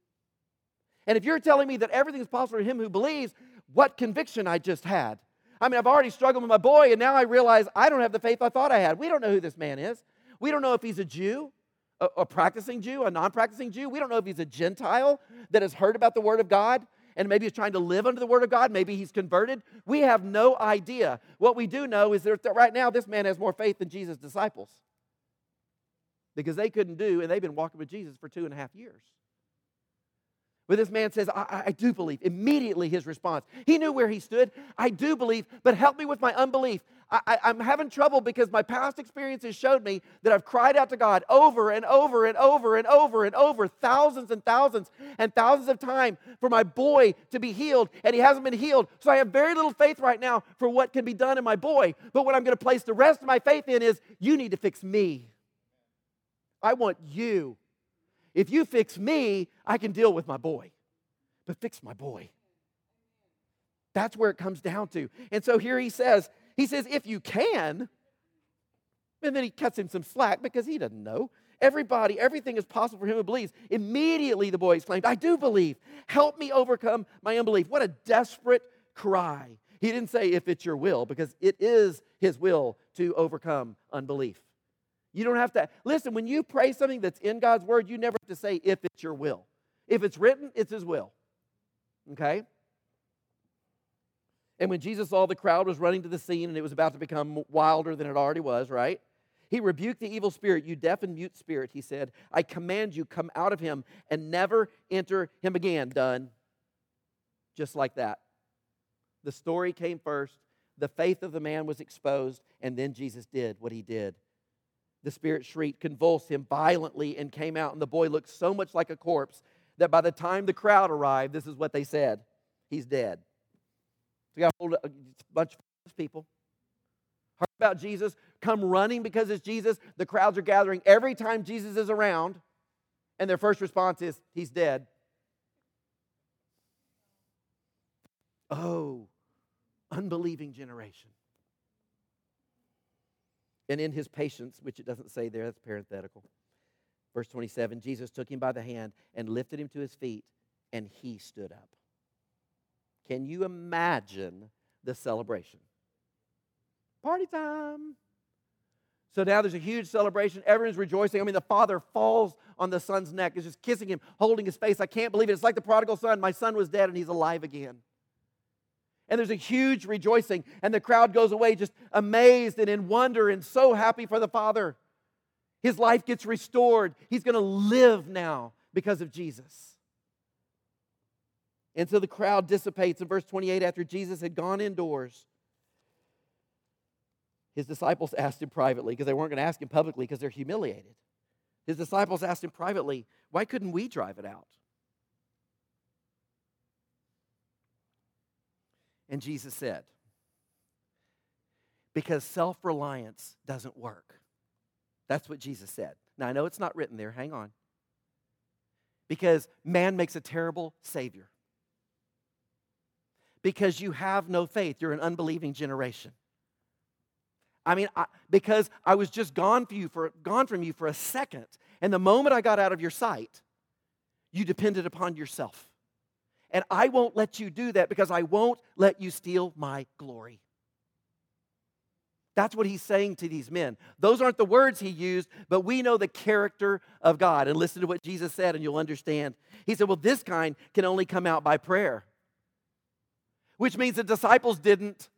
And if you're telling me that everything is possible for him who believes, what conviction I just had. I mean, I've already struggled with my boy, and now I realize I don't have the faith I thought I had. We don't know who this man is. We don't know if he's a Jew, a practicing Jew, a non-practicing Jew. We don't know if he's a Gentile that has heard about the Word of God and maybe is trying to live under the Word of God. Maybe he's converted. We have no idea. What we do know is that right now this man has more faith than Jesus' disciples, because they couldn't do, and they've been walking with Jesus for 2.5 years. But this man says, I do believe. Immediately his response. He knew where he stood. I do believe, but help me with my unbelief. I'm having trouble because my past experiences showed me that I've cried out to God over and over and over and over and over, thousands and thousands and thousands of times for my boy to be healed, and he hasn't been healed. So I have very little faith right now for what can be done in my boy. But what I'm going to place the rest of my faith in is, you need to fix me. I want you. If you fix me, I can deal with my boy. But fix my boy. That's where it comes down to. And so here he says, if you can, and then he cuts him some slack because he doesn't know. Everything is possible for him who believes. Immediately the boy exclaimed, I do believe. Help me overcome my unbelief. What a desperate cry. He didn't say, if it's your will, because it is his will to overcome unbelief. You don't have to, listen, when you pray something that's in God's word, you never have to say, if it's your will. If it's written, it's his will. Okay? And when Jesus saw the crowd was running to the scene and it was about to become wilder than it already was, right? He rebuked the evil spirit. You deaf and mute spirit, he said, I command you, come out of him and never enter him again. Done. Just like that. The story came first. The faith of the man was exposed, and then Jesus did what he did. The spirit shrieked, convulsed him violently, and came out, and the boy looked so much like a corpse that by the time the crowd arrived, this is what they said: he's dead. So you got a whole bunch of people heard about Jesus, come running because it's Jesus. The crowds are gathering every time Jesus is around, and their first response is, he's dead. Oh, unbelieving generation. And in his patience, which it doesn't say there, that's parenthetical. Verse 27, Jesus took him by the hand and lifted him to his feet, and he stood up. Can you imagine the celebration? Party time. So now there's a huge celebration. Everyone's rejoicing. I mean, the father falls on the son's neck, is just kissing him, holding his face. I can't believe it. It's like the prodigal son. My son was dead and he's alive again. And there's a huge rejoicing. And the crowd goes away just amazed and in wonder and so happy for the father. His life gets restored. He's going to live now because of Jesus. And so the crowd dissipates. In verse 28, after Jesus had gone indoors, his disciples asked him privately, because they weren't going to ask him publicly because they're humiliated. His disciples asked him privately, why couldn't we drive it out? And Jesus said, because self-reliance doesn't work. That's what Jesus said. Now, I know it's not written there. Hang on. Because man makes a terrible Savior. Because you have no faith. You're an unbelieving generation. I mean, because I was just gone from you for a second. And the moment I got out of your sight, you depended upon yourself. And I won't let you do that because I won't let you steal my glory. That's what he's saying to these men. Those aren't the words he used, but we know the character of God. And listen to what Jesus said and you'll understand. He said, well, this kind can only come out by prayer. Which means the disciples didn't.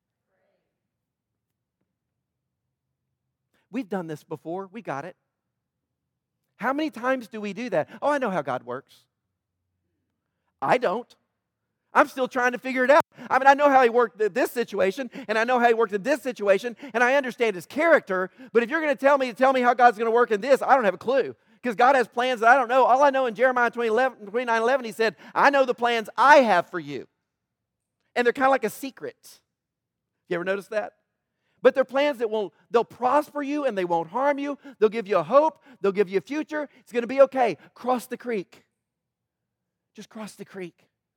We've done this before. We got it. How many times do we do that? Oh, I know how God works. I don't. I'm still trying to figure it out. I mean, I know how he worked in this situation, and I know how he worked in this situation, and I understand his character, but if you're going to tell me how God's going to work in this, I don't have a clue. Because God has plans that I don't know. All I know in Jeremiah 29:11, he said, I know the plans I have for you. And they're kind of like a secret. You ever notice that? But they're plans that they'll prosper you and they won't harm you. They'll give you a hope. They'll give you a future. It's going to be okay. Cross the creek. Just cross the creek.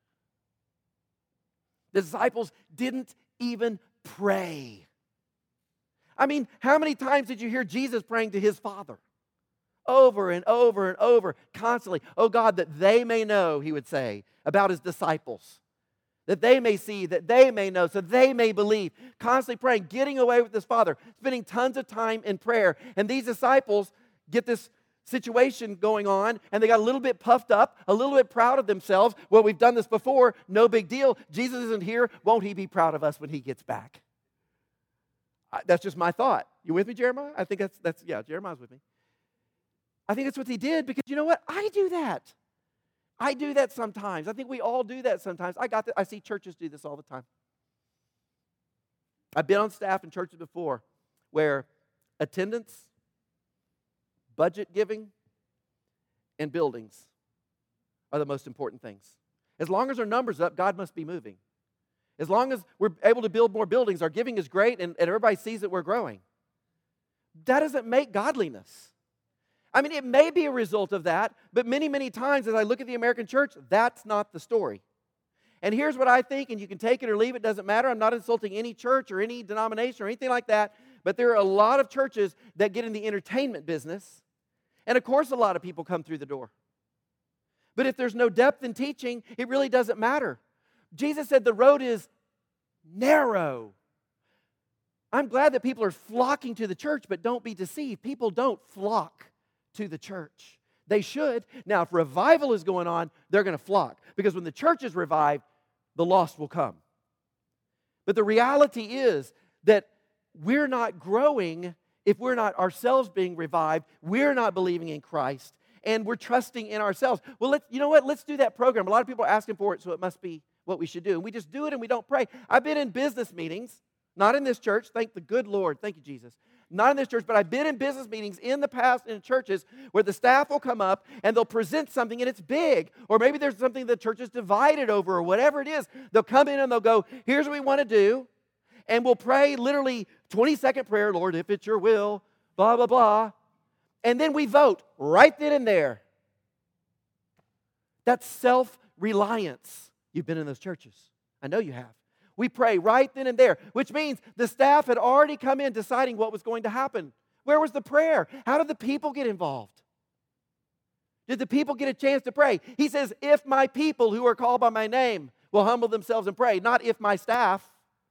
The disciples didn't even pray. I mean, how many times did you hear Jesus praying to his Father? Over and over and over, constantly. Oh God, that they may know, he would say, about his disciples. That they may see, that they may know, so they may believe. Constantly praying, getting away with his Father, spending tons of time in prayer. And these disciples get this situation going on, and they got a little bit puffed up, a little bit proud of themselves. Well, we've done this before, no big deal. Jesus isn't here. Won't he be proud of us when he gets back? That's just my thought. You with me, Jeremiah? I think that's Jeremiah's with me. I think that's what he did because you know what? I do that. I do that sometimes. I think we all do that sometimes. I see churches do this all the time. I've been on staff in churches before where attendance, budget giving, and buildings are the most important things. As long as our numbers up, God must be moving. As long as we're able to build more buildings, our giving is great, and everybody sees that we're growing. That doesn't make godliness. I mean, it may be a result of that, but many, many times as I look at the American church, that's not the story. And here's what I think, and you can take it or leave it, doesn't matter. I'm not insulting any church or any denomination or anything like that, but there are a lot of churches that get in the entertainment business, and of course a lot of people come through the door. But if there's no depth in teaching, it really doesn't matter. Jesus said the road is narrow. I'm glad that people are flocking to the church, but don't be deceived. People don't flock to the church. They should. Now, if revival is going on, they're going to flock. Because when the church is revived, the lost will come. But the reality is that we're not growing if we're not ourselves being revived. We're not believing in Christ. And we're trusting in ourselves. Well, you know what? Let's do that program. A lot of people are asking for it, so it must be what we should do. And we just do it and we don't pray. I've been in business meetings, not in this church. Thank the good Lord. Thank you, Jesus. not in this church, but I've been in business meetings in the past in churches where the staff will come up and they'll present something and it's big. Or maybe there's something the church is divided over or whatever it is. They'll come in and they'll go, here's what we want to do. And we'll pray literally 20-second prayer, Lord, if it's your will, blah, blah, blah. And then we vote right then and there. That's self-reliance. You've been in those churches. I know you have. We pray right then and there, which means the staff had already come in deciding what was going to happen. Where was the prayer? How did the people get involved? Did the people get a chance to pray? He says, if my people who are called by my name will humble themselves and pray, not if my staff.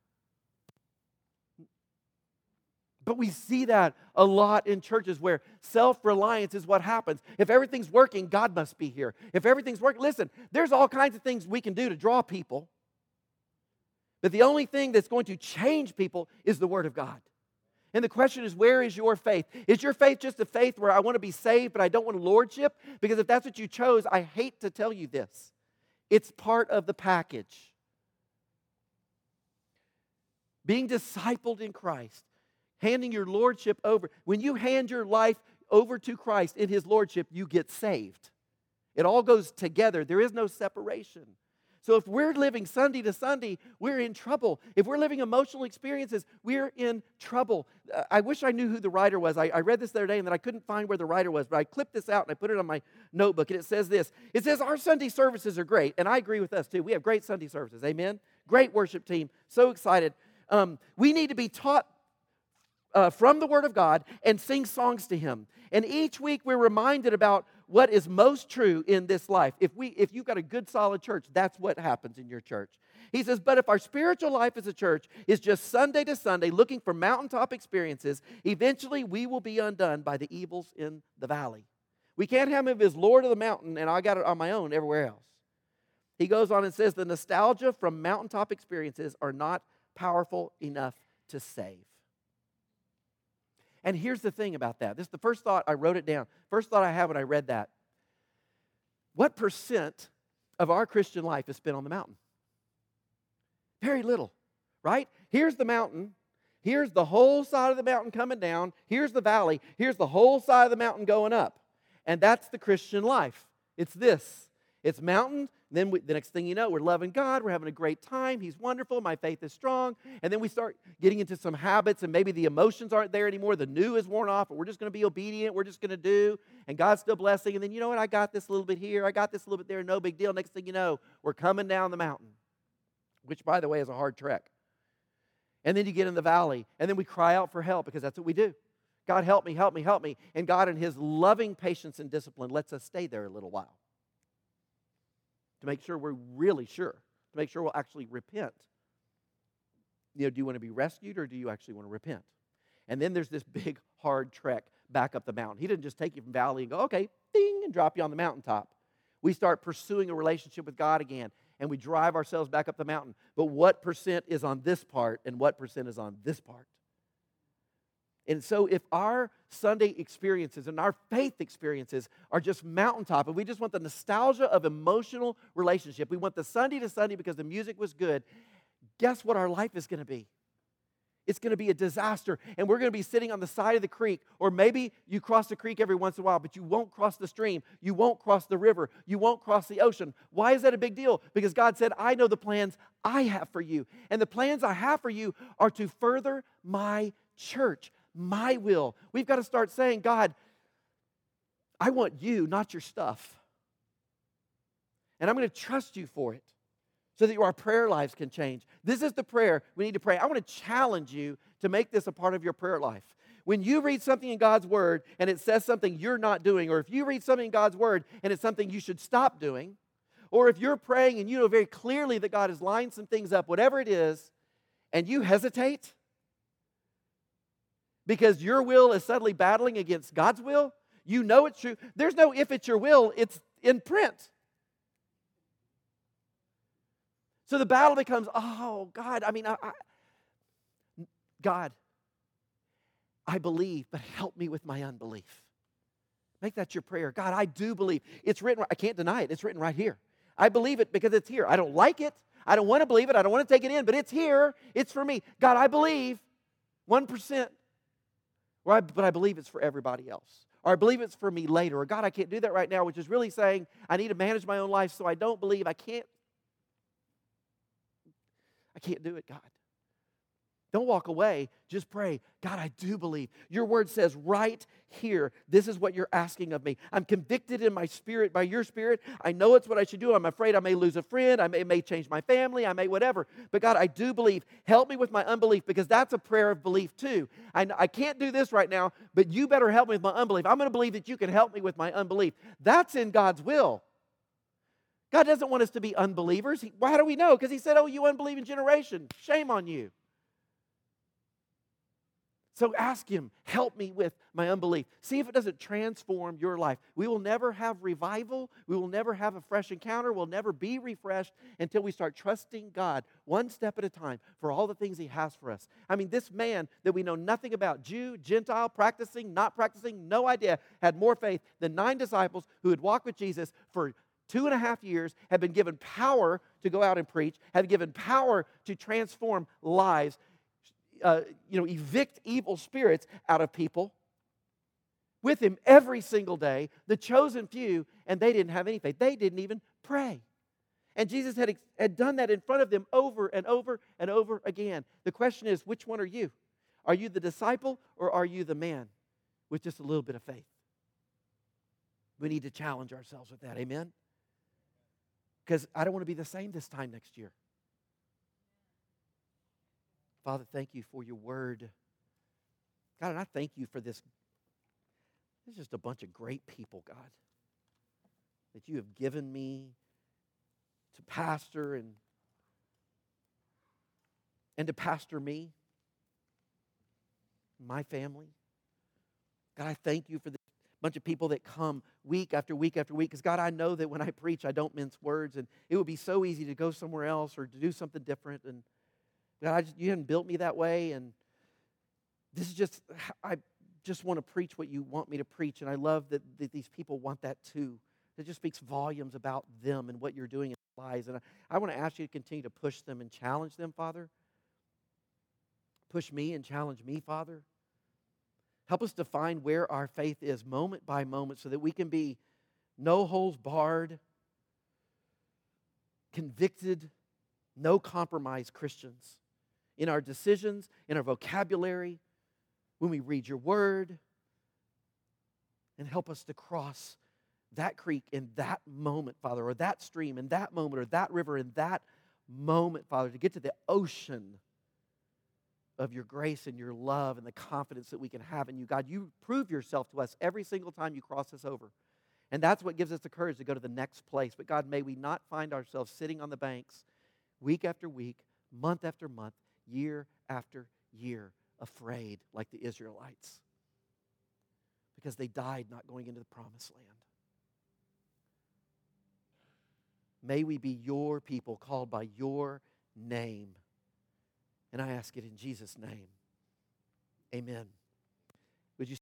But we see that a lot in churches where self-reliance is what happens. If everything's working, God must be here. If everything's working, listen, there's all kinds of things we can do to draw people. But the only thing that's going to change people is the Word of God. And the question is, where is your faith? Is your faith just a faith where I want to be saved, but I don't want lordship? Because if that's what you chose, I hate to tell you this. It's part of the package. Being discipled in Christ, handing your lordship over. When you hand your life over to Christ in His lordship, you get saved. It all goes together. There is no separation. So if we're living Sunday to Sunday, we're in trouble. If we're living emotional experiences, we're in trouble. I wish I knew who the writer was. I read this the other day and then I couldn't find where the writer was, but I clipped this out and I put it on my notebook, and it says this. It says, our Sunday services are great, and I agree with us too. We have great Sunday services, amen? Great worship team, so excited. We need to be taught from the Word of God and sing songs to Him. And each week we're reminded about what is most true in this life. If you've got a good, solid church, that's what happens in your church. He says, but if our spiritual life as a church is just Sunday to Sunday looking for mountaintop experiences, eventually we will be undone by the evils in the valley. We can't have Him as Lord of the mountain and I got it on my own everywhere else. He goes on and says, the nostalgia from mountaintop experiences are not powerful enough to save. And here's the thing about that. This is the first thought. I wrote it down. First thought I had when I read that. What percent of our Christian life is spent on the mountain? Very little, right? Here's the mountain. Here's the whole side of the mountain coming down. Here's the valley. Here's the whole side of the mountain going up. And that's the Christian life. It's this. It's mountain. Then the next thing you know, we're loving God. We're having a great time. He's wonderful. My faith is strong. And then we start getting into some habits, and maybe the emotions aren't there anymore. The new is worn off, but we're just going to be obedient. We're just going to do. And God's still blessing. And then, you know what? I got this a little bit here. I got this a little bit there. No big deal. Next thing you know, we're coming down the mountain, which, by the way, is a hard trek. And then you get in the valley, and then we cry out for help because that's what we do. God, help me, help me, help me. And God, in His loving patience and discipline, lets us stay there a little while. To make sure we're really sure, to make sure we'll actually repent. You know, do you want to be rescued or do you actually want to repent? And then there's this big, hard trek back up the mountain. He didn't just take you from valley and go, okay, ding, and drop you on the mountaintop. We start pursuing a relationship with God again, and we drive ourselves back up the mountain. But what percent is on this part and what percent is on this part? And so if our Sunday experiences and our faith experiences are just mountaintop, and we just want the nostalgia of emotional relationship, we want the Sunday to Sunday because the music was good, guess what our life is going to be? It's going to be a disaster, and we're going to be sitting on the side of the creek, or maybe you cross the creek every once in a while, but you won't cross the stream, you won't cross the river, you won't cross the ocean. Why is that a big deal? Because God said, I know the plans I have for you, and the plans I have for you are to further my church. My will. We've got to start saying, God, I want you, not your stuff. And I'm going to trust you for it so that our prayer lives can change. This is the prayer we need to pray. I want to challenge you to make this a part of your prayer life. When you read something in God's Word and it says something you're not doing, or if you read something in God's Word and it's something you should stop doing, or if you're praying and you know very clearly that God has lined some things up, whatever it is, and you hesitate, because your will is suddenly battling against God's will, you know it's true. There's no if it's your will, it's in print. So the battle becomes, oh, God, God, I believe, but help me with my unbelief. Make that your prayer. God, I do believe. It's written, I can't deny it. It's written right here. I believe it because it's here. I don't like it. I don't want to believe it. I don't want to take it in, but it's here. It's for me. God, I believe 1%. But I believe it's for everybody else. Or I believe it's for me later. Or God, I can't do that right now, which is really saying I need to manage my own life, so I don't believe I can't do it, God. Don't walk away. Just pray. God, I do believe. Your word says right here, this is what you're asking of me. I'm convicted in my spirit by your spirit. I know it's what I should do. I'm afraid I may lose a friend. It may change my family. I may whatever. But God, I do believe. Help me with my unbelief, because that's a prayer of belief too. I can't do this right now, but you better help me with my unbelief. I'm going to believe that you can help me with my unbelief. That's in God's will. God doesn't want us to be unbelievers. How do we know? Because he said, oh, you unbelieving generation, shame on you. So ask him, help me with my unbelief. See if it doesn't transform your life. We will never have revival. We will never have a fresh encounter. We'll never be refreshed until we start trusting God one step at a time for all the things he has for us. I mean, this man that we know nothing about, Jew, Gentile, practicing, not practicing, no idea, had more faith than 9 disciples who had walked with Jesus for 2.5 years, had been given power to go out and preach, had given power to transform lives, evict evil spirits out of people with him every single day, the chosen few, and they didn't have any faith. They didn't even pray. And Jesus had done that in front of them over and over and over again. The question is, which one are you? Are you the disciple, or are you the man with just a little bit of faith? We need to challenge ourselves with that, amen? Because I don't want to be the same this time next year. Father, thank you for your word. God, and I thank you for this. It's just a bunch of great people, God, that you have given me to pastor and to pastor me, my family. God, I thank you for this bunch of people that come week after week after week. Because, God, I know that when I preach, I don't mince words, and it would be so easy to go somewhere else or to do something different. And God, you haven't built me that way, and this is just, I just want to preach what you want me to preach, and I love that these people want that too. It just speaks volumes about them and what you're doing in their lives, and I want to ask you to continue to push them and challenge them, Father. Push me and challenge me, Father. Help us define where our faith is moment by moment so that we can be no holes barred, convicted, no compromise Christians in our decisions, in our vocabulary, when we read your word, and help us to cross that creek in that moment, Father, or that stream in that moment, or that river in that moment, Father, to get to the ocean of your grace and your love and the confidence that we can have in you. God, you prove yourself to us every single time you cross us over. And that's what gives us the courage to go to the next place. But God, may we not find ourselves sitting on the banks week after week, month after month, year after year, afraid like the Israelites, because they died not going into the promised land. May we be your people called by your name. And I ask it in Jesus' name. Amen.